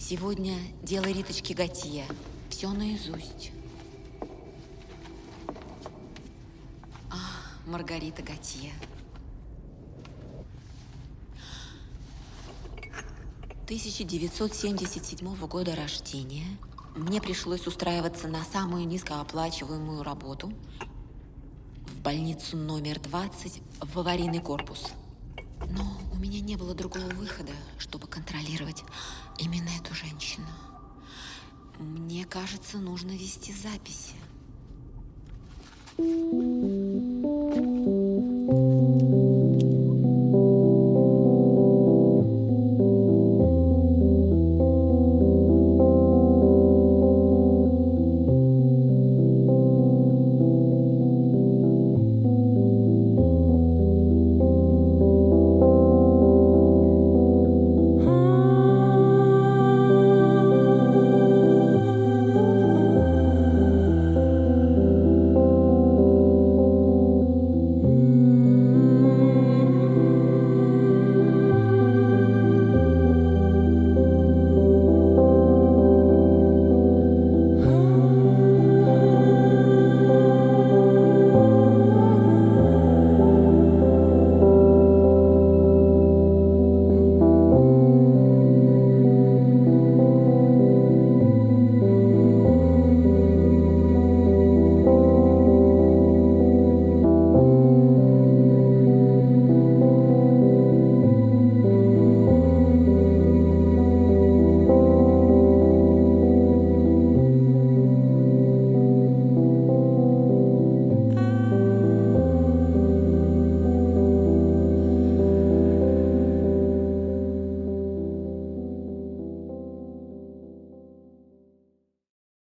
Сегодня дело Риточки Готье. Все наизусть. Маргарита Готье. 1977 года рождения. Мне пришлось устраиваться на самую низкооплачиваемую работу в больницу номер 20 в аварийный корпус. Но у меня не было другого выхода, чтобы контролировать именно эту женщину. Мне кажется, нужно вести записи.